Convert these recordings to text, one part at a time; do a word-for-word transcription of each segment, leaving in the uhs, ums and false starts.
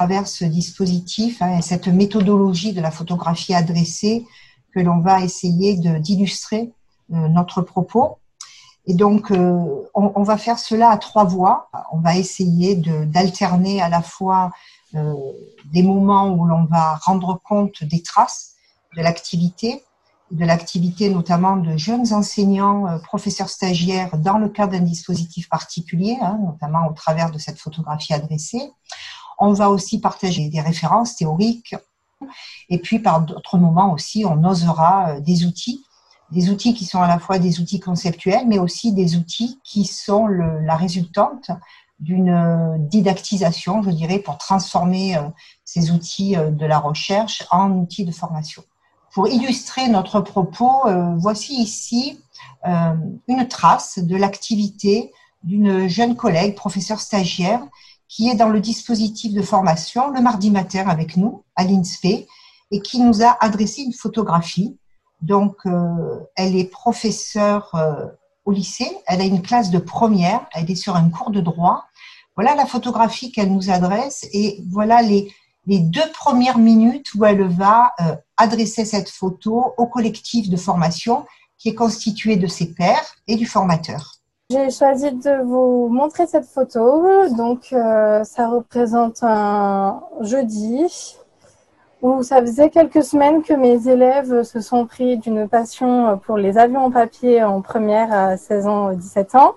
travers ce dispositif hein, et cette méthodologie de la photographie adressée que l'on va essayer de, d'illustrer euh, notre propos. Et donc, euh, on, on va faire cela à trois voies. On va essayer de, d'alterner à la fois euh, des moments où l'on va rendre compte des traces de l'activité, de l'activité notamment de jeunes enseignants, euh, professeurs stagiaires dans le cadre d'un dispositif particulier, hein, notamment au travers de cette photographie adressée. On va aussi partager des références théoriques et puis par d'autres moments aussi, on osera euh, des outils, des outils qui sont à la fois des outils conceptuels, mais aussi des outils qui sont le, la résultante d'une didactisation, je dirais, pour transformer euh, ces outils euh, de la recherche en outils de formation. Pour illustrer notre propos, euh, voici ici euh, une trace de l'activité d'une jeune collègue, professeure stagiaire, qui est dans le dispositif de formation le mardi matin avec nous, à l'I N S P E, et qui nous a adressé une photographie. Donc, euh, elle est professeure euh, au lycée, elle a une classe de première, elle est sur un cours de droit. Voilà la photographie qu'elle nous adresse et voilà les, les deux premières minutes où elle va euh, adresser cette photo au collectif de formation qui est constitué de ses pairs et du formateur. J'ai choisi de vous montrer cette photo. Donc, euh, ça représente un jeudi où ça faisait quelques semaines que mes élèves se sont pris d'une passion pour les avions en papier en première à seize ans, dix-sept ans,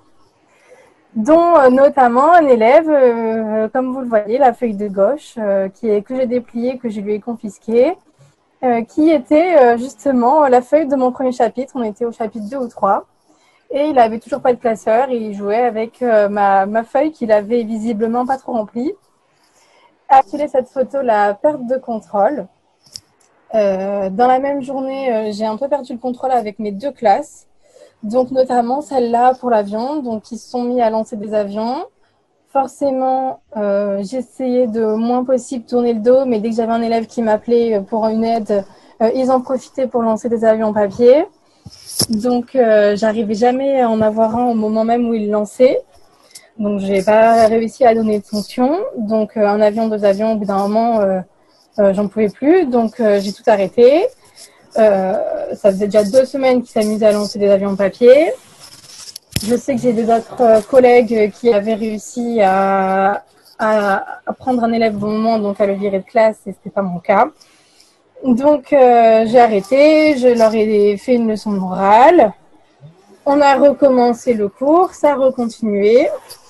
dont euh, notamment un élève, euh, comme vous le voyez, la feuille de gauche, euh, qui est, que j'ai dépliée, que je lui ai confisquée, euh, qui était euh, justement la feuille de mon premier chapitre. On était au chapitre deux ou trois. Et il avait toujours pas de classeur et il jouait avec euh, ma, ma feuille qu'il avait visiblement pas trop remplie. Appelé cette photo la perte de contrôle. Euh, dans la même journée, euh, j'ai un peu perdu le contrôle avec mes deux classes. Donc notamment celle-là pour l'avion. Donc ils se sont mis à lancer des avions. Forcément, euh, j'essayais de au moins possible tourner le dos, mais dès que j'avais un élève qui m'appelait pour une aide, euh, ils en profitaient pour lancer des avions en papier. Donc, euh, j'arrivais jamais à en avoir un au moment même où il lançait. Donc, j'ai pas réussi à donner de fonction. Donc, euh, un avion, deux avions, au bout d'un moment, euh, euh, j'en pouvais plus. Donc, euh, j'ai tout arrêté. Euh, ça faisait déjà deux semaines qu'il s'amusait à lancer des avions en papier. Je sais que j'ai d'autres euh, collègues qui avaient réussi à, à, à prendre un élève au bon moment, donc à le virer de classe, et c'était pas mon cas. Donc, euh, j'ai arrêté, je leur ai fait une leçon de morale. On a recommencé le cours, ça a recontinué.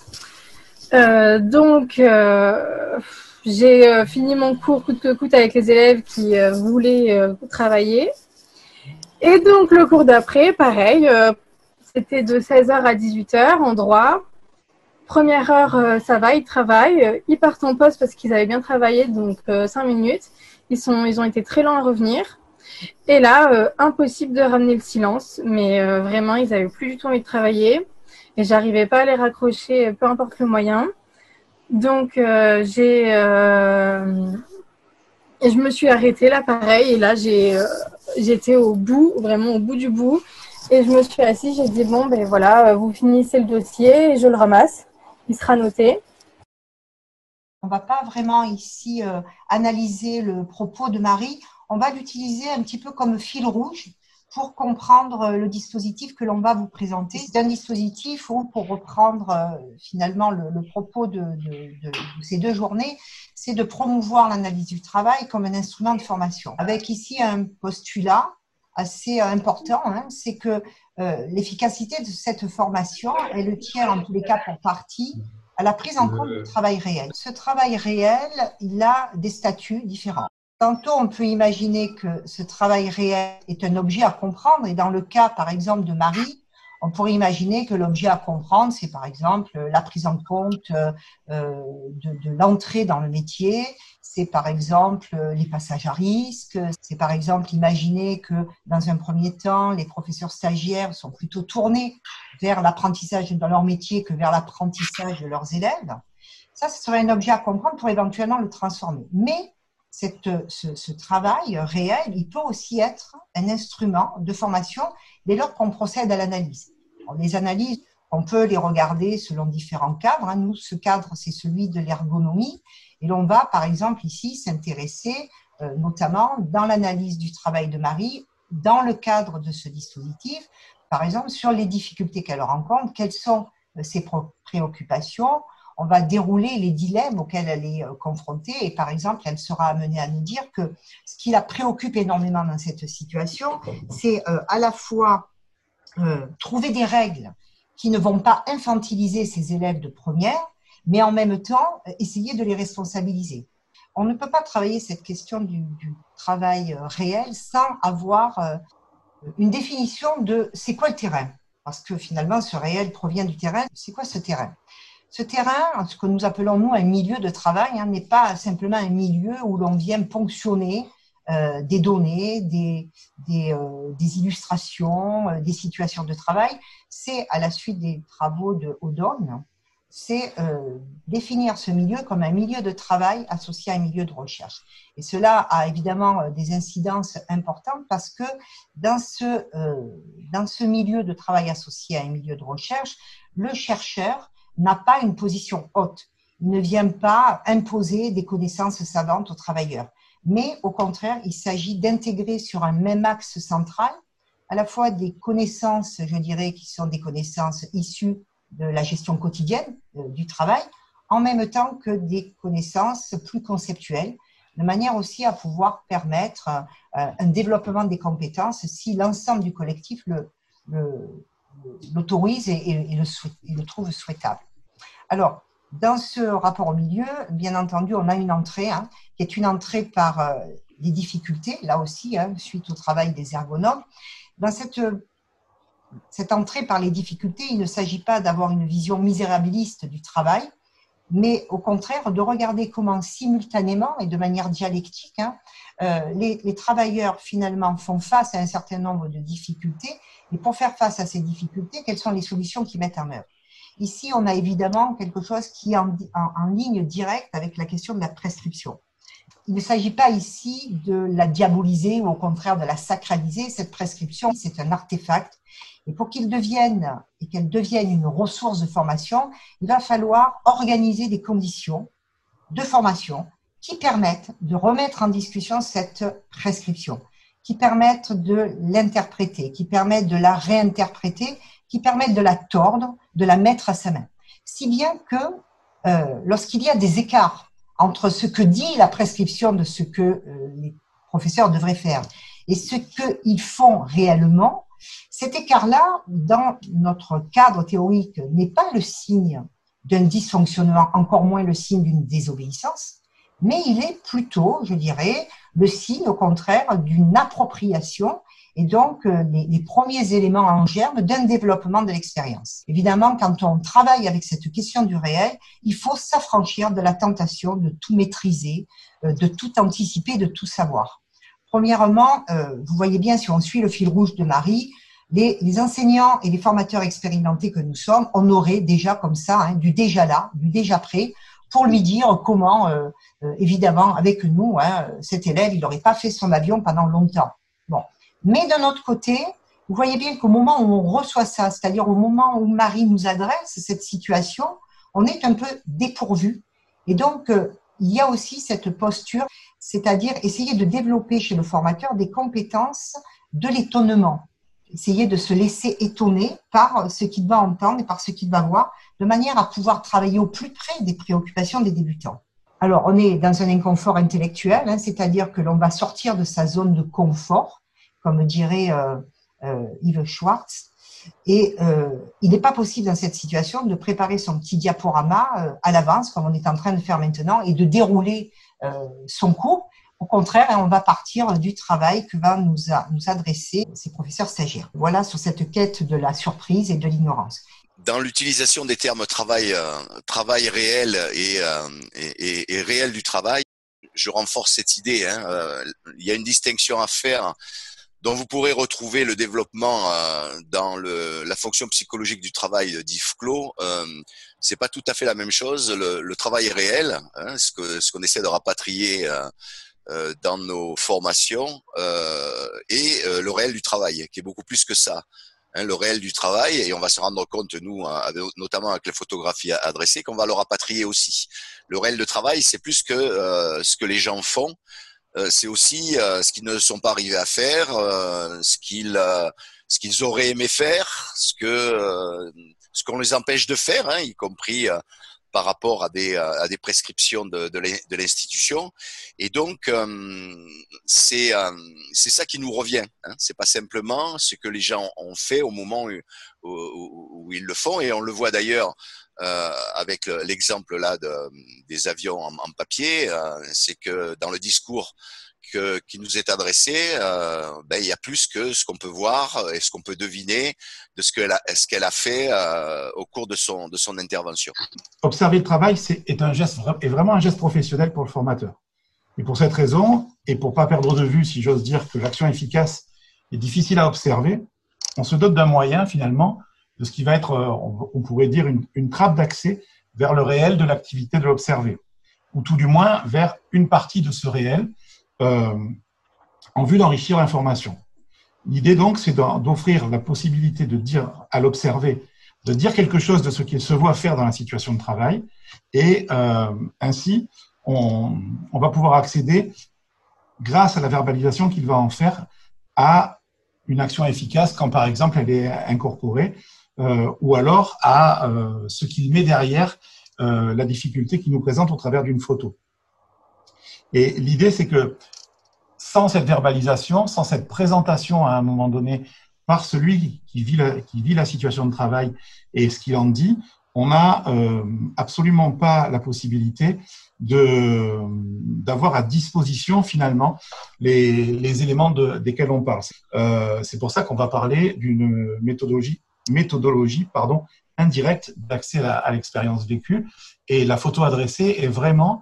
Euh, donc, euh, j'ai euh, fini mon cours coûte que coûte avec les élèves qui euh, voulaient euh, travailler. Et donc, le cours d'après, pareil, euh, c'était de seize heures à dix-huit heures en droit. Première heure, euh, ça va, ils travaillent. Ils partent en pause parce qu'ils avaient bien travaillé, donc euh, cinq minutes. Ils, sont, ils ont été très lents à revenir. Et là, euh, impossible de ramener le silence. Mais euh, vraiment, ils n'avaient plus du tout envie de travailler. Et j'arrivais pas à les raccrocher, peu importe le moyen. Donc, euh, j'ai, euh, et je me suis arrêtée là, pareil. Et là, j'ai, euh, j'étais au bout, vraiment au bout du bout. Et je me suis assise, j'ai dit, bon, ben voilà, vous finissez le dossier et je le ramasse. Il sera noté. On ne va pas vraiment ici euh, analyser le propos de Marie, on va l'utiliser un petit peu comme fil rouge pour comprendre le dispositif que l'on va vous présenter. C'est un dispositif où, pour reprendre euh, finalement le, le propos de, de, de, de ces deux journées, c'est de promouvoir l'analyse du travail comme un instrument de formation. Avec ici un postulat assez important, hein, c'est que euh, l'efficacité de cette formation, elle tient en tous les cas pour partie à la prise en compte du travail réel. Ce travail réel, il a des statuts différents. Tantôt, on peut imaginer que ce travail réel est un objet à comprendre, et dans le cas, par exemple, de Marie, on pourrait imaginer que l'objet à comprendre, c'est par exemple la prise en compte euh, de, de l'entrée dans le métier, c'est par exemple les passages à risque, c'est par exemple imaginer que dans un premier temps, les professeurs stagiaires sont plutôt tournés vers l'apprentissage de leur métier que vers l'apprentissage de leurs élèves. Ça, ce serait un objet à comprendre pour éventuellement le transformer. Mais cette, ce, ce travail réel, il peut aussi être un instrument de formation dès lors qu'on procède à l'analyse. Les analyses, On peut les regarder selon différents cadres. Hein. Nous, ce cadre, c'est celui de l'ergonomie. Et l'on va, par exemple, ici, s'intéresser euh, notamment dans l'analyse du travail de Marie, dans le cadre de ce dispositif, par exemple, sur les difficultés qu'elle rencontre, quelles sont ses préoccupations. On va dérouler les dilemmes auxquels elle est confrontée et par exemple, elle sera amenée à nous dire que ce qui la préoccupe énormément dans cette situation, c'est euh, à la fois euh, trouver des règles qui ne vont pas infantiliser ses élèves de première, mais en même temps, essayer de les responsabiliser. On ne peut pas travailler cette question du, du travail réel sans avoir euh, une définition de c'est quoi le terrain, parce que finalement, ce réel provient du terrain. C'est quoi ce terrain ? Ce terrain, ce que nous appelons nous un milieu de travail, hein, n'est pas simplement un milieu où l'on vient ponctionner euh, des données, des, des, euh, des illustrations, euh, des situations de travail. C'est à la suite des travaux de Hodon, c'est euh, définir ce milieu comme un milieu de travail associé à un milieu de recherche. Et cela a évidemment des incidences importantes parce que dans ce, euh, dans ce milieu de travail associé à un milieu de recherche, le chercheur n'a pas une position haute. Il ne vient pas imposer des connaissances savantes aux travailleurs. Mais au contraire, il s'agit d'intégrer sur un même axe central à la fois des connaissances, je dirais, qui sont des connaissances issues de la gestion quotidienne euh, du travail, en même temps que des connaissances plus conceptuelles, de manière aussi à pouvoir permettre euh, un développement des compétences si l'ensemble du collectif le, le, l'autorise et, et, et, le, et le trouve souhaitable. Alors, dans ce rapport au milieu, bien entendu, on a une entrée, hein, qui est une entrée par euh, les difficultés, là aussi, hein, suite au travail des ergonomes. Dans cette Cette entrée par les difficultés, il ne s'agit pas d'avoir une vision misérabiliste du travail, mais au contraire de regarder comment simultanément et de manière dialectique, hein, euh, les, les travailleurs finalement font face à un certain nombre de difficultés, et pour faire face à ces difficultés, quelles sont les solutions qu'ils mettent en œuvre. Ici, on a évidemment quelque chose qui est en, en, en ligne directe avec la question de la prescription. Il ne s'agit pas ici de la diaboliser ou au contraire de la sacraliser. Cette prescription, c'est un artefact. Et pour qu'il devienne et qu'elle devienne une ressource de formation, il va falloir organiser des conditions de formation qui permettent de remettre en discussion cette prescription, qui permettent de l'interpréter, qui permettent de la réinterpréter, qui permettent de la tordre, de la mettre à sa main. Si bien que euh, lorsqu'il y a des écarts entre ce que dit la prescription de ce que euh, les professeurs devraient faire et ce qu'ils font réellement, cet écart-là, dans notre cadre théorique, n'est pas le signe d'un dysfonctionnement, encore moins le signe d'une désobéissance, mais il est plutôt, je dirais, le signe, au contraire, d'une appropriation et donc euh, les, les premiers éléments en germe d'un développement de l'expérience. Évidemment, quand on travaille avec cette question du réel, il faut s'affranchir de la tentation de tout maîtriser, euh, de tout anticiper, de tout savoir. Premièrement, euh, vous voyez bien, si on suit le fil rouge de Marie, les, les enseignants et les formateurs expérimentés que nous sommes, on aurait déjà comme ça, hein, du déjà là, du déjà prêt, pour lui dire comment, euh, euh, évidemment, avec nous, hein, cet élève, il n'aurait pas fait son avion pendant longtemps. Bon. Mais d'un autre côté, vous voyez bien qu'au moment où on reçoit ça, c'est-à-dire au moment où Marie nous adresse cette situation, on est un peu dépourvu. Et donc, euh, il y a aussi cette posture, c'est-à-dire essayer de développer chez le formateur des compétences de l'étonnement. Essayer de se laisser étonner par ce qu'il va entendre et par ce qu'il va voir, de manière à pouvoir travailler au plus près des préoccupations des débutants. Alors, on est dans un inconfort intellectuel, hein, c'est-à-dire que l'on va sortir de sa zone de confort, comme dirait euh, euh, Yves Schwartz, et euh, il n'est pas possible dans cette situation de préparer son petit diaporama euh, à l'avance, comme on est en train de faire maintenant, et de dérouler euh, son cours. Au contraire, on va partir du travail que va nous, a, nous adresser ces professeurs stagiaires. Voilà sur cette quête de la surprise et de l'ignorance. Dans l'utilisation des termes travail, euh, travail réel et, euh, et, et, et réel du travail, je renforce cette idée. Hein, euh, il y a une distinction à faire dont vous pourrez retrouver le développement euh, dans le, la fonction psychologique du travail d'Yves Clos. Euh, c'est pas tout à fait la même chose. Le, le travail est réel, hein, ce que ce qu'on essaie de rapatrier euh, euh, dans nos formations, euh, et euh, le réel du travail, qui est beaucoup plus que ça. hein, le réel du travail, et on va se rendre compte, nous, avec, notamment avec les photographies adressées, qu'on va le rapatrier aussi. Le réel de travail, c'est plus que euh, ce que les gens font, euh, c'est aussi euh, ce qu'ils ne sont pas arrivés à faire, euh, ce qu'ils euh, ce qu'ils auraient aimé faire, ce que euh, ce qu'on les empêche de faire, hein, y compris euh, par rapport à des à des prescriptions de de l'institution. Et donc euh, c'est euh, c'est ça qui nous revient, hein. C'est pas simplement ce que les gens ont fait au moment où, où, où ils le font, et on le voit d'ailleurs euh, avec l'exemple là de, des avions en, en papier. Euh, c'est que dans le discours que, qui nous est adressé, euh, ben, il y a plus que ce qu'on peut voir et ce qu'on peut deviner de ce qu'elle a, ce qu'elle a fait euh, au cours de son, de son intervention. Observer le travail c'est, est, un geste, est vraiment un geste professionnel pour le formateur. Et pour cette raison, et pour ne pas perdre de vue, si j'ose dire, que l'action efficace est difficile à observer, on se dote d'un moyen, finalement, de ce qui va être, on pourrait dire, une, une trappe d'accès vers le réel de l'activité de l'observé, ou tout du moins vers une partie de ce réel, euh, en vue d'enrichir l'information. L'idée, donc, c'est d'offrir la possibilité de dire à l'observé, de dire quelque chose de ce qu'il se voit faire dans la situation de travail, et euh, ainsi, on, on va pouvoir accéder, grâce à la verbalisation qu'il va en faire, à une action efficace quand, par exemple, elle est incorporée, euh, ou alors à euh, ce qu'il met derrière euh, la difficulté qu'il nous présente au travers d'une photo. Et l'idée, c'est que sans cette verbalisation, sans cette présentation à un moment donné par celui qui vit la, qui vit la situation de travail et ce qu'il en dit, on n'a euh, absolument pas la possibilité de d'avoir à disposition finalement les, les éléments de, desquels on parle. Euh, c'est pour ça qu'on va parler d'une méthodologie, méthodologie pardon, indirecte d'accès à, à l'expérience vécue, et la photo adressée est vraiment,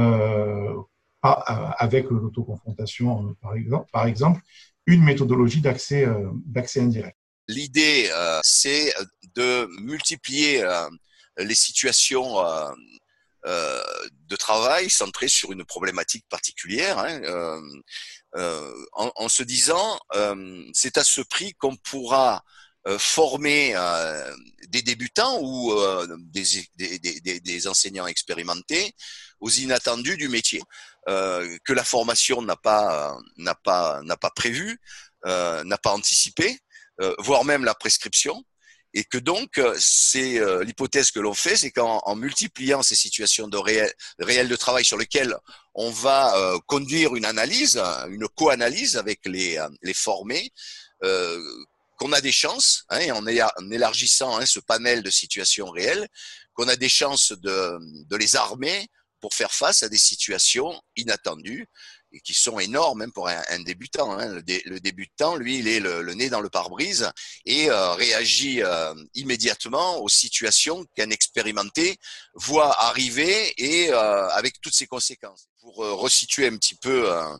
euh, pas, euh, avec l'autoconfrontation euh, par exemple, par exemple, une méthodologie d'accès euh, d'accès indirect. L'idée, euh, c'est de multiplier euh, les situations euh, euh, de travail centrées sur une problématique particulière, hein, euh, euh, en, en se disant, euh, c'est à ce prix qu'on pourra euh, former euh, des débutants ou euh, des, des, des, des enseignants expérimentés aux inattendus du métier, euh, que la formation n'a pas, n'a pas, n'a pas prévu, euh, n'a pas anticipé. Euh, voire même la prescription, et que donc c'est euh, l'hypothèse que l'on fait, c'est qu'en en multipliant ces situations de réel, réel de travail sur lesquelles on va euh, conduire une analyse, une co-analyse avec les, les formés, euh, qu'on a des chances, hein, et en, en élargissant hein, ce panel de situations réelles, qu'on a des chances de, de les armer pour faire face à des situations inattendues, et qui sont énormes hein, pour un, un débutant. Hein. Le, dé, le débutant, lui, il est le, le nez dans le pare-brise et euh, réagit euh, immédiatement aux situations qu'un expérimenté voit arriver, et euh, avec toutes ses conséquences. Pour euh, resituer un petit peu euh,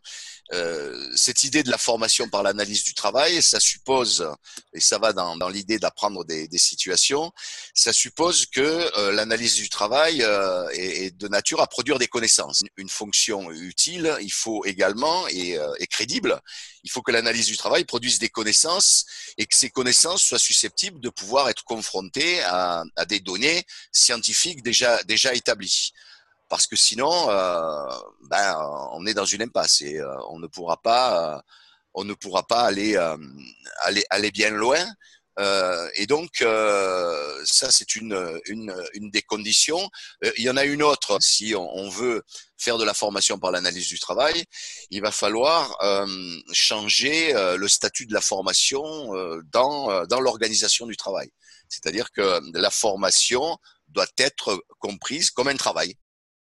euh, cette idée de la formation par l'analyse du travail, ça suppose, et ça va dans, dans l'idée d'apprendre des, des situations, ça suppose que euh, l'analyse du travail euh, est, est de nature à produire des connaissances. Une fonction utile, il faut également, et, euh, et crédible, il faut que l'analyse du travail produise des connaissances, et que ces connaissances soient susceptibles de pouvoir être confrontées à, à des données scientifiques déjà, déjà établies. Parce que sinon, euh, ben, on est dans une impasse, et euh, on ne pourra pas, euh, on ne pourra pas aller, euh, aller, aller bien loin. Euh, et donc, euh, ça, c'est une, une, une des conditions. Euh, il y en a une autre. Si on, on veut faire de la formation par l'analyse du travail, il va falloir euh, changer euh, le statut de la formation euh, dans, euh, dans l'organisation du travail. C'est-à-dire que la formation doit être comprise comme un travail.